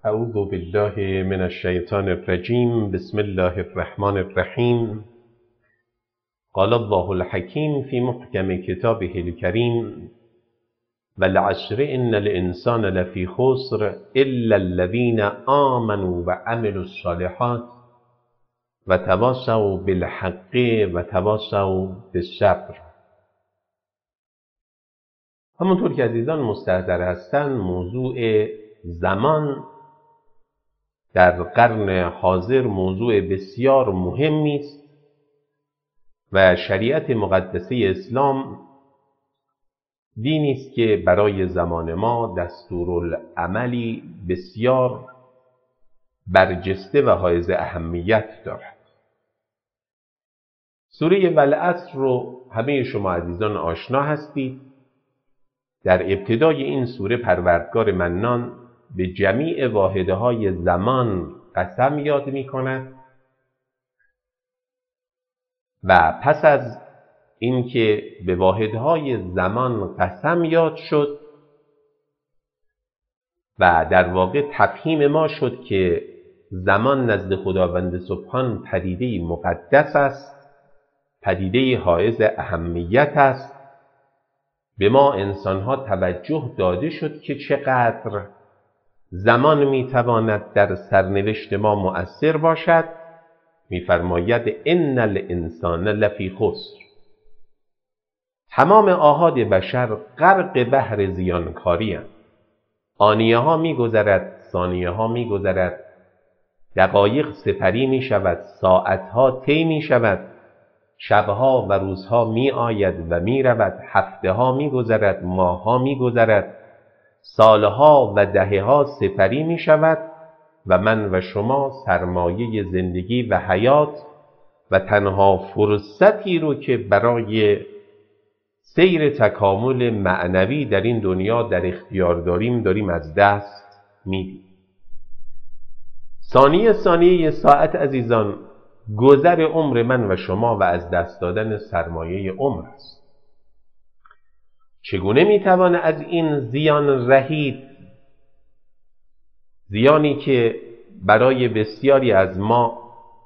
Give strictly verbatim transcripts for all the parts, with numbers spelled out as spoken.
اعوذ بالله من الشیطان الرجیم. بسم الله الرحمن الرحیم. قال الله الحکیم فی محکم کتابه الکریم والعصر ان الانسان لفی خسر الا الذین آمنوا وعملوا الصالحات وتواصوا بالحق وتواصوا بالصبر. همونطور که عزیزان مستحضر هستند، موضوع زمان در قرن حاضر موضوع بسیار مهمی است و شریعت مقدسه اسلام دینی است که برای زمان ما دستورالعملی بسیار برجسته و حائز اهمیت دارد. سوره والعصر رو همه شما عزیزان آشنا هستید. در ابتدای این سوره پروردگار منان به جمیع واحدهای زمان قسم یاد می کند و پس از اینکه به واحدهای زمان قسم یاد شد و در واقع تفهیم ما شد که زمان نزد خداوند سبحان پدیده مقدس است، پدیده حائز اهمیت است، به ما انسانها توجه داده شد که چقدر زمان میتواند در سرنوشت ما مؤثر باشد. میفرماید ان الانسان لفی خسر. تمام آحاد بشر غرق بحر زیانکاری اند. آنیه ها میگذرد، ثانیه ها میگذرد، دقایق سپری میشود، ساعت ها طی میشود، شبها و روزها می آید و می رود، هفته ها می گذرد، ماه ها می گذرد، سالها و دهه ها سپری می شود و من و شما سرمایه زندگی و حیات و تنها فرصتی رو که برای سیر تکامل معنوی در این دنیا در اختیار داریم داریم از دست میدیم. ثانیه ثانیه ساعت عزیزان گذر عمر من و شما و از دست دادن سرمایه عمر است. چگونه میتوان از این زیان رهید؟ زیانی که برای بسیاری از ما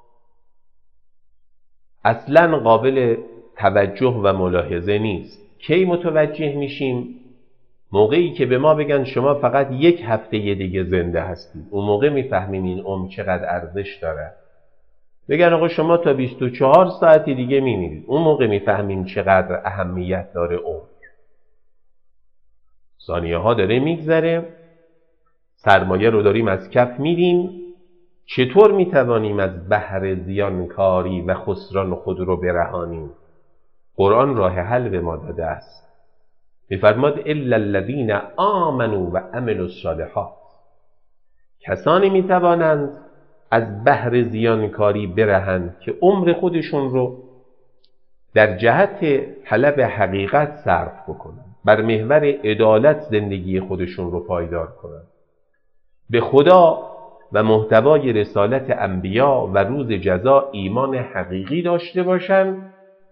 اصلا قابل توجه و ملاحظه نیست. کی متوجه میشیم؟ موقعی که به ما بگن شما فقط یک هفته دیگه زنده هستید. اون موقع میفهمیم این عمر چقدر ارزش داره. بگن آقا شما تا بیست و چهار ساعتی دیگه میمیرید. اون موقع میفهمیم چقدر اهمیت داره عمر. ثانیه ها داره میگذره، سرمایه رو داریم از کف میدیم. چطور میتوانیم از بحر زیانکاری و خسران خود رو برهانیم؟ قرآن راه حل به ما داده است. میفرماد الا الذین آمنوا و عملوا الصالحات. کسانی میتوانند از بحر زیانکاری برهند که عمر خودشون رو در جهت طلب حقیقت صرف بکنن، بر محور عدالت زندگی خودشون رو پایدار کنن، به خدا و محتوای رسالت انبیا و روز جزا ایمان حقیقی داشته باشن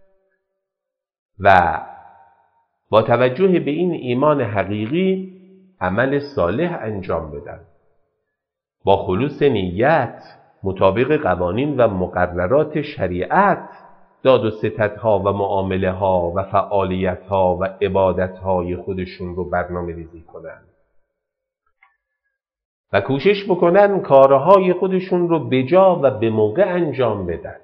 و با توجه به این ایمان حقیقی عمل صالح انجام بدن، با خلوص نیت مطابق قوانین و مقررات شریعت داد و ستدها و معامله ها و فعالیت ها و عبادت های خودشون رو برنامه ریزی کنن و کوشش بکنن کارهای خودشون رو بجا و به موقع انجام بدن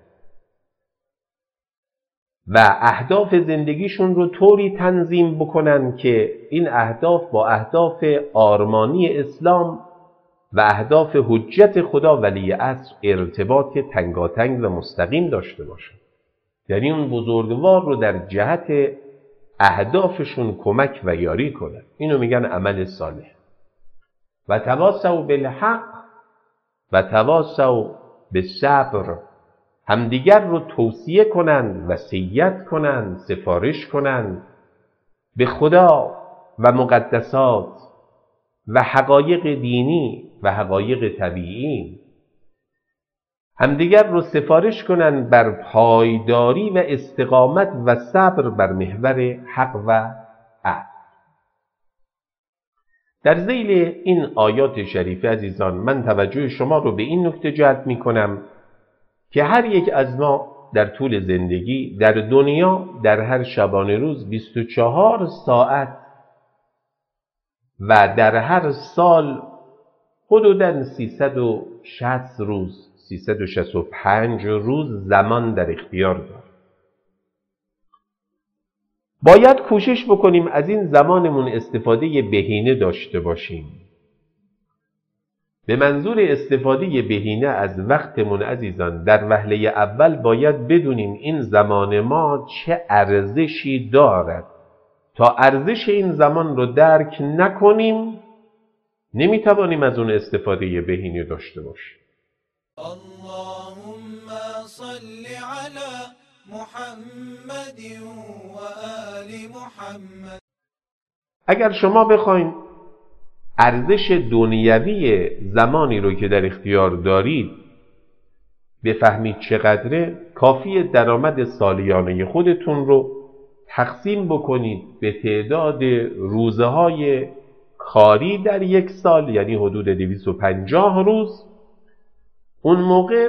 و اهداف زندگیشون رو طوری تنظیم بکنن که این اهداف با اهداف آرمانی اسلام و اهداف حجت خدا ولی عصر ارتباط تنگاتنگ و مستقیم داشته باشه. یعنی اون بزرگوار رو در جهت اهدافشون کمک و یاری کنه. اینو میگن عمل صالح. و تواصوا بالحق و تواصوا بالصبر. همدیگر رو توصیه کنن، وصیت کنن، سفارش کنن به خدا و مقدسات و حقایق دینی و حقایق طبیعی. همدیگر رو سفارش کنن بر پایداری و استقامت و صبر بر محور حق و عدل. در ذیل این آیات شریفه عزیزان، من توجه شما رو به این نکته جلب می کنم که هر یک از ما در طول زندگی در دنیا در هر شبانه روز بیست و چهار ساعت و در هر سال حدوداً سیصد و شصت روز، سیصد و شصت و پنج روز زمان در اختیار داریم. باید کوشش بکنیم از این زمانمون استفاده بهینه داشته باشیم. به منظور استفاده بهینه از وقتمون عزیزان، در وهله اول باید بدونیم این زمان ما چه ارزشی دارد. تا ارزش این زمان رو درک نکنیم نمیتوانیم از اون استفاده بهینه داشته باشیم. اللهم صل علی محمد و آل محمد. اگر شما بخواید ارزش دنیوی زمانی رو که در اختیار دارید بفهمید چقدره، کافیه درآمد سالیانه خودتون رو تقسیم بکنید به تعداد روزهای کاری در یک سال، یعنی حدود دویست و پنجاه روز. اون موقع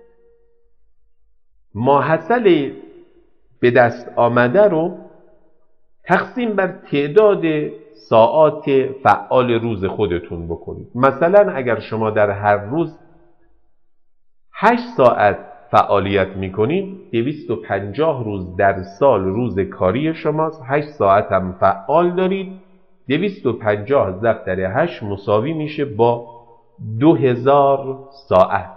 ماحصل به دست آمده رو تقسیم بر تعداد ساعات فعال روز خودتون بکنید. مثلا اگر شما در هر روز هشت ساعت فعالیت میکنید، دویست و پنجاه روز در سال روز کاری شماست، هشت ساعت هم فعال دارید، دویست و پنجاه ضرب در هشت مساوی میشه با دو هزار ساعت.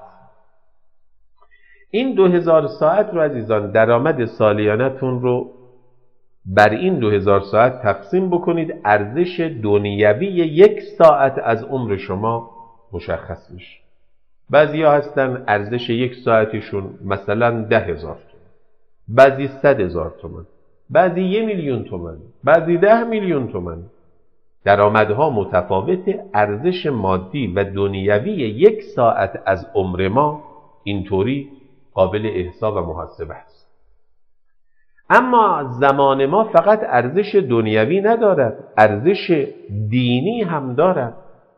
این دو هزار ساعت رو عزیزان درآمد سالیانتون رو بر این دو هزار ساعت تقسیم بکنید، ارزش دنیوی یک ساعت از عمر شما مشخص میشه. بعضی ها هستن ارزش یک ساعتشون مثلا ده هزار تومن، بعضی صد هزار تومن، بعضی یه میلیون تومن، بعضی ده میلیون تومن. درآمدها متفاوته. ارزش مادی و دنیوی یک ساعت از عمر ما اینطوری قابل احساب و محاسبه است. اما زمان ما فقط ارزش دنیوی ندارد، ارزش دینی هم دارد.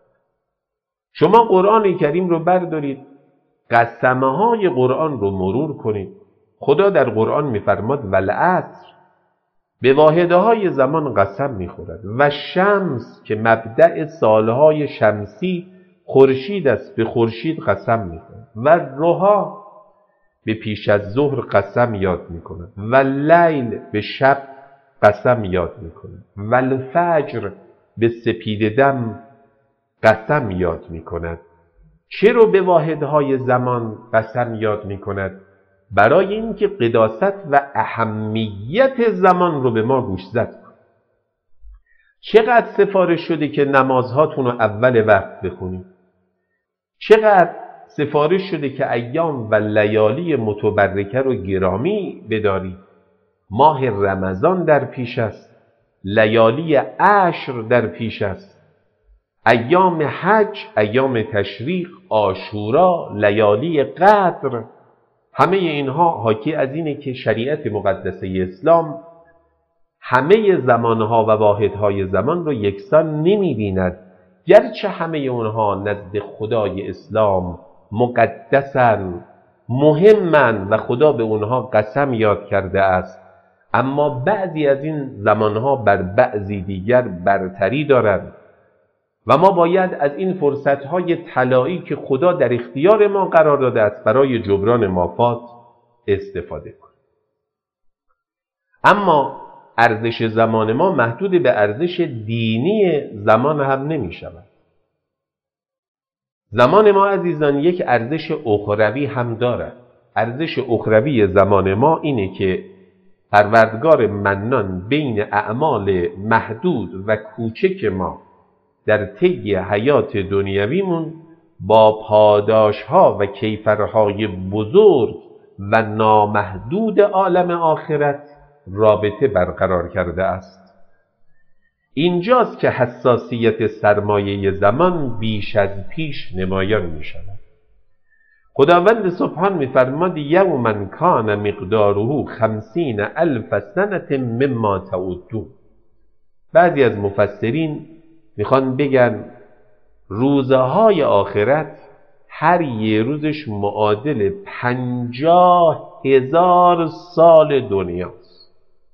شما قرآن کریم رو بردارید، قسمه های قرآن رو مرور کنید. خدا در قرآن میفرماد والعصر، به واحده های زمان قسم میخورد، و شمس که مبدأ سالهای شمسی خورشید است، به خورشید قسم میخورد، و روها به پیش از ظهر قسم یاد میکند، و لیل به شب قسم یاد میکند، و الفجر به سپید دم قسم یاد میکند. چرا به واحدهای زمان قسم یاد میکند؟ برای اینکه قداست و اهمیت زمان رو به ما گوشزد کند. چقدر سفارش شده که نمازهاتون رو اول وقت بخونید؟ چقدر سفارش شده که ایام و لیالی متبرکه رو گرامی بدارید؟ ماه رمضان در پیش است، لیالی عشر در پیش است، ایام حج، ایام تشریق، عاشورا، لیالی قدر. همه اینها حاکی از اینه که شریعت مقدسه اسلام همه زمانها و واحدهای زمان رو یکسان نمی بیند، گرچه همه اونها نزد خدای اسلام مقدسن، مهمن و خدا به اونها قسم یاد کرده است، اما بعضی از این زمانها بر بعضی دیگر برتری دارند و ما باید از این فرصتهای طلایی که خدا در اختیار ما قرار داده است برای جبران مافات استفاده کنیم. اما ارزش زمان ما محدود به ارزش دینی زمان هم نمی شود. زمان ما عزیزان یک ارزش اخروی هم دارد. ارزش اخروی زمان ما اینه که پروردگار منان بین اعمال محدود و کوچک ما در طی حیات دنیویمون با پاداشها و کیفرهای بزرگ و نامحدود عالم آخرت رابطه برقرار کرده است. اینجاست که حساسیت سرمایه زمان بیش از پیش نمایان می شود. خداوند سبحان می فرماد یوما کان مقداره خمسین الف سنة مما تعدون. بعضی از مفسرین میخوان بگن روزهای آخرت هر یه روزش معادل پنجاه هزار سال دنیاست.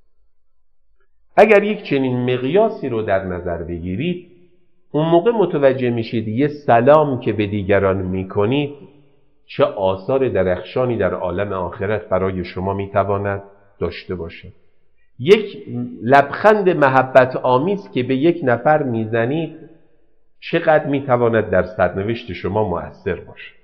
اگر یک چنین مقیاسی رو در نظر بگیرید، اون موقع متوجه میشید یه سلام که به دیگران میکنید چه آثار درخشانی در عالم آخرت برای شما میتواند داشته باشد. یک لبخند محبت آمیز که به یک نفر میزنید چقدر میتواند در سرنوشت شما مؤثر باشد.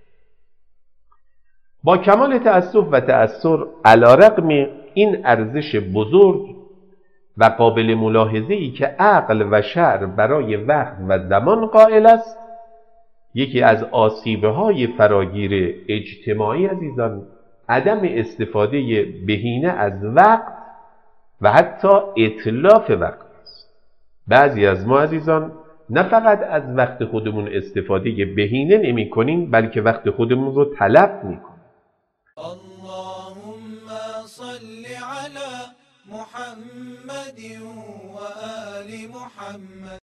با کمال تأسف و تأثر علی‌رغم این ارزش بزرگ و قابل ملاحظه‌ای که عقل و شرع برای وقت و زمان قائل است، یکی از آسیب‌های فراگیر اجتماعی عزیزان عدم استفاده بهینه از وقت و حتی اتلاف وقت است. بعضی از ما عزیزان نه فقط از وقت خودمون استفاده بهینه نمی کنیم، بلکه وقت خودمون رو تلف می کنیم. اللهم صل على محمد و آل محمد.